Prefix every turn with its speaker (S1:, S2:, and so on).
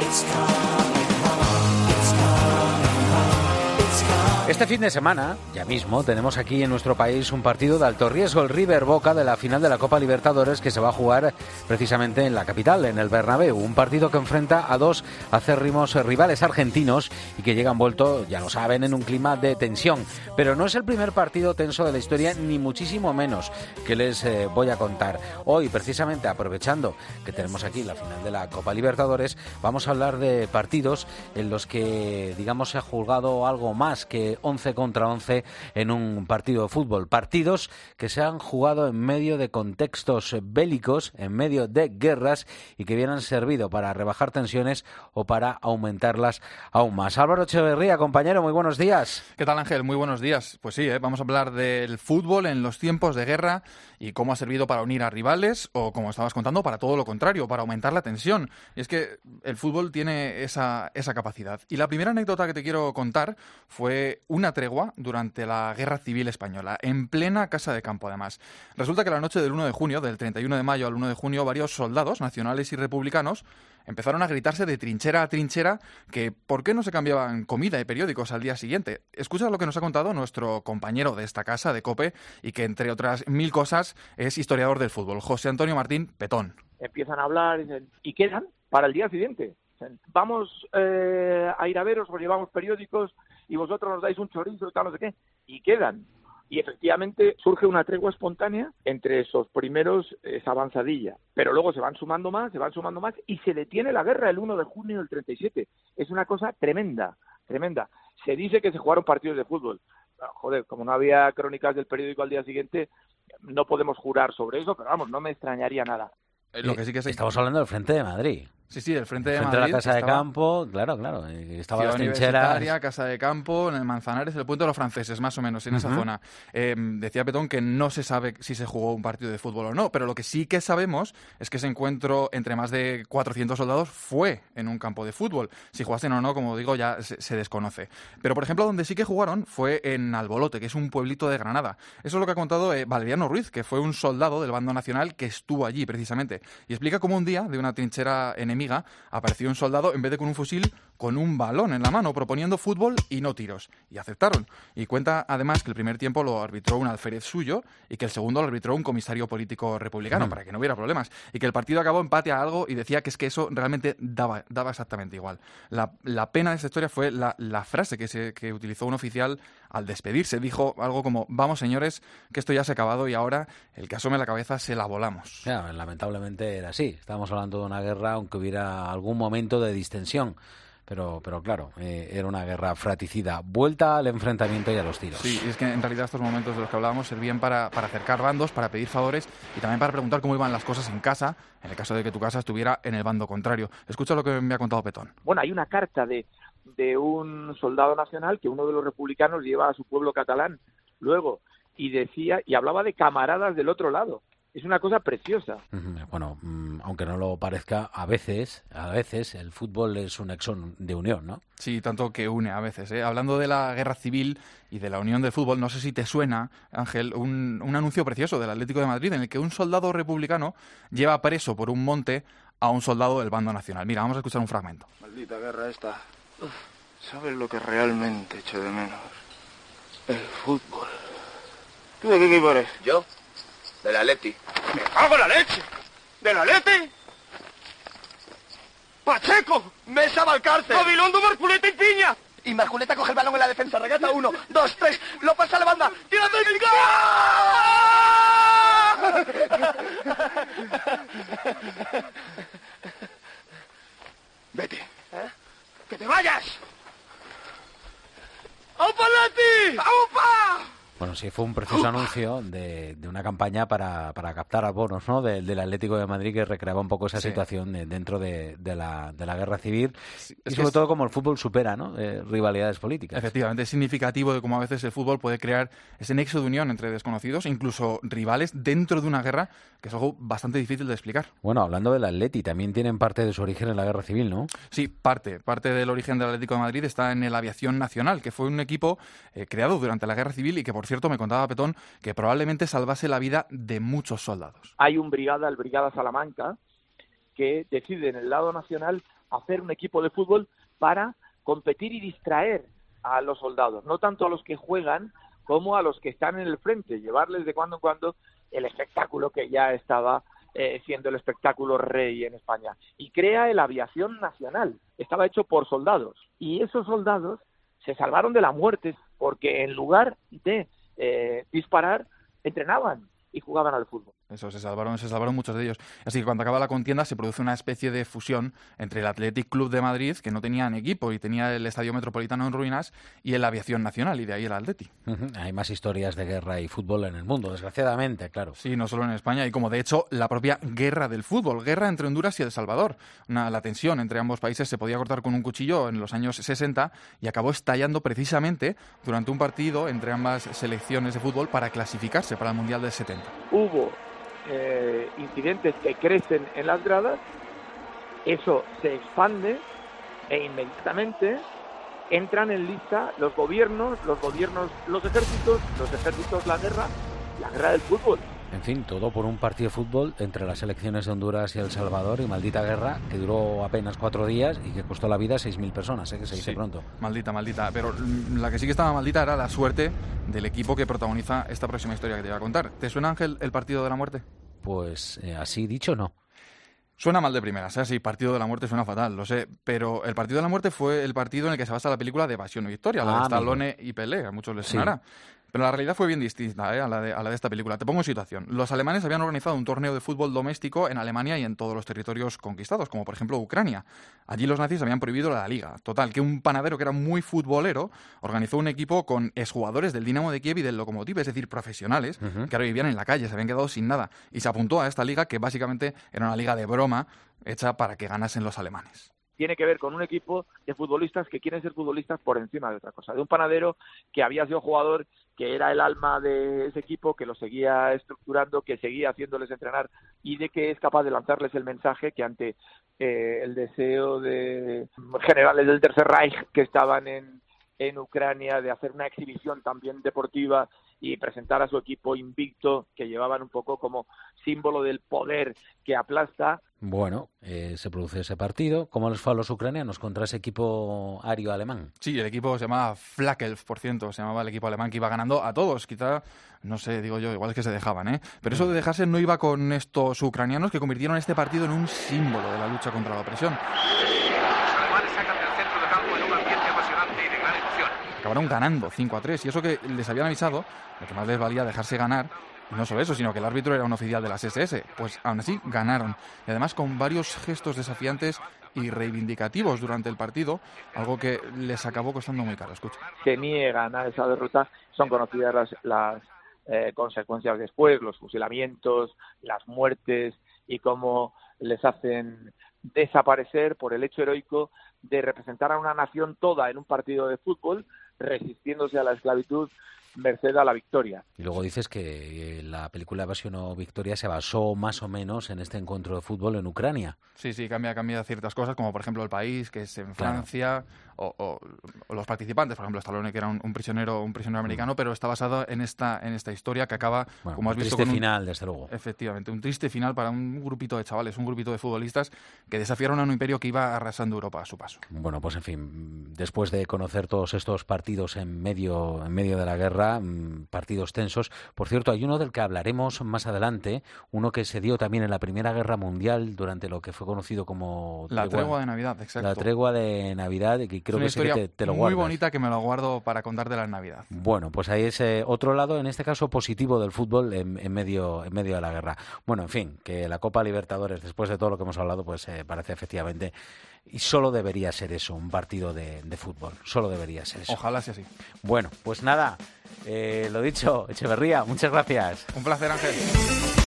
S1: Este fin de semana, ya mismo, tenemos aquí en nuestro país un partido de alto riesgo, el River Boca de la final de la Copa Libertadores, que se va a jugar precisamente en la capital, en el Bernabéu. Un partido que enfrenta a dos acérrimos rivales argentinos y que llega envuelto, ya lo saben, en un clima de tensión. Pero no es el primer partido tenso de la historia, ni muchísimo menos, que les voy a contar. Hoy, precisamente, aprovechando que tenemos aquí la final de la Copa Libertadores, vamos a hablar de partidos en los que, digamos, se ha juzgado algo más que 11 contra 11 en un partido de fútbol. Partidos que se han jugado en medio de contextos bélicos, en medio de guerras y que hubieran servido para rebajar tensiones o para aumentarlas aún más. Álvaro Echeverría, compañero, muy buenos días.
S2: ¿Qué tal, Ángel? Muy buenos días. Pues sí, vamos a hablar del fútbol en los tiempos de guerra y cómo ha servido para unir a rivales o, como estabas contando, para todo lo contrario, para aumentar la tensión. Y es que el fútbol tiene esa capacidad. Y la primera anécdota que te quiero contar fue una tregua durante la Guerra Civil Española, en plena Casa de Campo, además. Resulta que la noche del 1 de junio, del 31 de mayo al 1 de junio, varios soldados nacionales y republicanos empezaron a gritarse de trinchera a trinchera que por qué no se cambiaban comida y periódicos al día siguiente. Escucha lo que nos ha contado nuestro compañero de esta casa, de COPE, y que, entre otras mil cosas, es historiador del fútbol, José Antonio Martín Petón.
S3: Empiezan a hablar y quedan para el día siguiente. Vamos a ir a veros, os llevamos periódicos y vosotros nos dais un chorizo y tal, no sé qué, y quedan. Y efectivamente surge una tregua espontánea entre esos primeros, esa avanzadilla. Pero luego se van sumando más y se detiene la guerra el 1 de junio del 37. Es una cosa tremenda, tremenda. Se dice que se jugaron partidos de fútbol. Joder, como no había crónicas del periódico al día siguiente, no podemos jurar sobre eso, pero vamos, no me extrañaría nada.
S2: Lo que sí que
S1: Estamos hablando del Frente de Madrid.
S2: Sí, el Frente de
S1: Frente
S2: Madrid.
S1: a la Casa de Campo, claro. Estaba
S2: Ciudad
S1: las trincheras.
S2: Universitaria, Casa de Campo, en el Manzanares, el Puente de los Franceses, más o menos, en esa zona. Decía Petón que no se sabe si se jugó un partido de fútbol o no, pero lo que sí que sabemos es que ese encuentro entre más de 400 soldados fue en un campo de fútbol. Si jugasen o no, como digo, ya se desconoce. Pero, por ejemplo, donde sí que jugaron fue en Albolote, que es un pueblito de Granada. Eso es lo que ha contado Valeriano Ruiz, que fue un soldado del bando nacional que estuvo allí, precisamente. Y explica cómo un día, de una trinchera enemiga, apareció un soldado, en vez de con un fusil, con un balón en la mano, proponiendo fútbol y no tiros. Y aceptaron. Y cuenta, además, que el primer tiempo lo arbitró un alférez suyo y que el segundo lo arbitró un comisario político republicano, para que no hubiera problemas. Y que el partido acabó empate a algo y decía que es que eso realmente daba exactamente igual. La pena de esta historia fue la frase que utilizó un oficial al despedirse. Dijo algo como: vamos, señores, que esto ya se ha acabado y ahora el que asome la cabeza se la volamos.
S1: Claro, lamentablemente era así. Estábamos hablando de una guerra, aunque hubiera algún momento de distensión. Pero claro, era una guerra fratricida. Vuelta al enfrentamiento y a los tiros.
S2: Sí, y es que en realidad estos momentos de los que hablábamos servían para acercar bandos, para pedir favores y también para preguntar cómo iban las cosas en casa, en el caso de que tu casa estuviera en el bando contrario. Escucha lo que me ha contado Petón.
S3: Bueno, hay una carta de un soldado nacional que uno de los republicanos lleva a su pueblo catalán luego y decía y hablaba de camaradas del otro lado. Es una cosa preciosa.
S1: Bueno, aunque no lo parezca, a veces el fútbol es un nexo de unión, ¿no?
S2: Sí, tanto que une a veces. Hablando de la guerra civil y de la unión del fútbol, no sé si te suena, Ángel, un anuncio precioso del Atlético de Madrid en el que un soldado republicano lleva preso por un monte a un soldado del bando nacional. Mira, vamos a escuchar un fragmento.
S4: Maldita guerra esta. ¿Sabes lo que realmente echo de menos? El fútbol. ¿Tú de qué equipo eres?
S5: ¿Yo? Del Atleti.
S4: ¡Me cago en la leche! ¿Del Atleti? ¡Pacheco!
S5: ¡Mesa Valcárcel!
S4: ¡Gabilondo, Marculeta y Piña!
S5: Y Marculeta coge el balón en la defensa, regata 1, 2, 3, lo pasa a la banda, ¡tírate el gol!
S4: Vete. ¡Que te vayas!
S5: ¡Aupa Atleti! ¡Aupa!
S1: Bueno, sí, fue un precioso anuncio de una campaña para captar abonos, ¿no? Del Atlético de Madrid, que recreaba un poco esa situación dentro de la guerra civil y sobre todo como el fútbol supera, ¿no? Rivalidades políticas.
S2: Efectivamente, es significativo de cómo a veces el fútbol puede crear ese nexo de unión entre desconocidos, incluso rivales, dentro de una guerra, que es algo bastante difícil de explicar.
S1: Bueno, hablando del Atleti, también tienen parte de su origen en la guerra civil, ¿no?
S2: Sí, parte del origen del Atlético de Madrid está en el Aviación Nacional, que fue un equipo creado durante la guerra civil y que, por cierto, me contaba Petón que probablemente salvase la vida de muchos soldados.
S3: Hay el Brigada Salamanca, que decide en el lado nacional hacer un equipo de fútbol para competir y distraer a los soldados, no tanto a los que juegan como a los que están en el frente, llevarles de cuando en cuando el espectáculo que ya estaba siendo el espectáculo rey en España. Y crea la aviación nacional, estaba hecho por soldados, y esos soldados se salvaron de la muerte porque en lugar de disparar, entrenaban y jugaban al fútbol.
S2: Eso, se salvaron muchos de ellos. Así que cuando acaba la contienda se produce una especie de fusión entre el Athletic Club de Madrid, que no tenían equipo y tenía el Estadio Metropolitano en ruinas, y la aviación nacional, y de ahí el Atleti.
S1: Hay más historias de guerra y fútbol en el mundo, desgraciadamente, claro.
S2: Sí, no solo en España, y como de hecho la propia guerra del fútbol, guerra entre Honduras y El Salvador. La tensión entre ambos países se podía cortar con un cuchillo en los años 60 y acabó estallando precisamente durante un partido entre ambas selecciones de fútbol para clasificarse para el Mundial del 70.
S3: Hubo incidentes que crecen en las gradas, eso se expande e inmediatamente entran en lista los gobiernos, los ejércitos, la guerra del fútbol.
S1: En fin, todo por un partido de fútbol entre las selecciones de Honduras y El Salvador, y maldita guerra que duró apenas 4 días y que costó la vida a 6.000 personas, que se dice pronto.
S2: Maldita. Pero la que sí que estaba maldita era la suerte del equipo que protagoniza esta próxima historia que te voy a contar. ¿Te suena, Ángel, el partido de la muerte?
S1: Pues así dicho, no.
S2: Suena mal de primeras, sí, partido de la muerte suena fatal, lo sé, pero el partido de la muerte fue el partido en el que se basa la película de Pasión y Victoria, la de Stallone y Pelé, a muchos les sonará. Pero la realidad fue bien distinta a la de esta película. Te pongo en situación. Los alemanes habían organizado un torneo de fútbol doméstico en Alemania y en todos los territorios conquistados, como por ejemplo Ucrania. Allí los nazis habían prohibido la liga. Total, que un panadero que era muy futbolero organizó un equipo con exjugadores del Dinamo de Kiev y del Lokomotiv, es decir, profesionales, que ahora vivían en la calle, se habían quedado sin nada. Y se apuntó a esta liga, que básicamente era una liga de broma hecha para que ganasen los alemanes.
S3: Tiene que ver con un equipo de futbolistas que quieren ser futbolistas por encima de otra cosa. De un panadero que había sido jugador, que era el alma de ese equipo, que lo seguía estructurando, que seguía haciéndoles entrenar, y de que es capaz de lanzarles el mensaje que ante el deseo de generales del Tercer Reich que estaban en Ucrania de hacer una exhibición también deportiva y presentar a su equipo invicto, que llevaban un poco como símbolo del poder que aplasta.
S1: Bueno, se produce ese partido. ¿Cómo les fue a los ucranianos contra ese equipo ario alemán?
S2: Sí, el equipo se llamaba Flakelf, por ciento, se llamaba el equipo alemán, que iba ganando a todos. Quizá, no sé, digo yo, igual es que se dejaban, ¿eh? Pero eso de dejarse no iba con estos ucranianos, que convirtieron este partido en un símbolo de la lucha contra la opresión. Acabaron ganando 5-3, y eso que les habían avisado de que más les valía dejarse ganar, y no solo eso, sino que el árbitro era un oficial de las SS. Pues aún así ganaron, y además con varios gestos desafiantes y reivindicativos durante el partido, algo que les acabó costando muy caro. Escucha.
S3: Se niegan a esa derrota, son conocidas las consecuencias después, los fusilamientos, las muertes, y cómo les hacen desaparecer por el hecho heroico de representar a una nación toda en un partido de fútbol, resistiéndose a la esclavitud merced a la victoria.
S1: Y luego dices que la película Pasión o Victoria se basó más o menos en este encuentro de fútbol en Ucrania.
S2: Sí, cambia ciertas cosas, como por ejemplo el país, que es en Francia, o los participantes, por ejemplo Stallone, que era un prisionero americano, pero está basado en esta historia que acaba,
S1: bueno,
S2: como has visto,
S1: con un triste final, desde luego.
S2: Efectivamente, un triste final para un grupito de chavales, un grupito de futbolistas que desafiaron a un imperio que iba arrasando Europa a su paso.
S1: Bueno, pues en fin, después de conocer todos estos partidos en medio de la guerra, partidos tensos. Por cierto, hay uno del que hablaremos más adelante, uno que se dio también en la Primera Guerra Mundial durante lo que fue conocido como
S2: la tregua de Navidad, exacto.
S1: La tregua de Navidad, que creo que sí que te lo guardas.
S2: Muy bonita, que me lo guardo para contártela en Navidad.
S1: Bueno, pues ahí es otro lado, en este caso positivo, del fútbol en medio de la guerra. Bueno, en fin, que la Copa Libertadores, después de todo lo que hemos hablado, pues parece efectivamente, y solo debería ser eso, un partido de fútbol. Solo debería ser eso.
S2: Ojalá sea así.
S1: Bueno, pues nada, lo dicho, Echeverría, muchas gracias.
S2: Un placer, Ángel.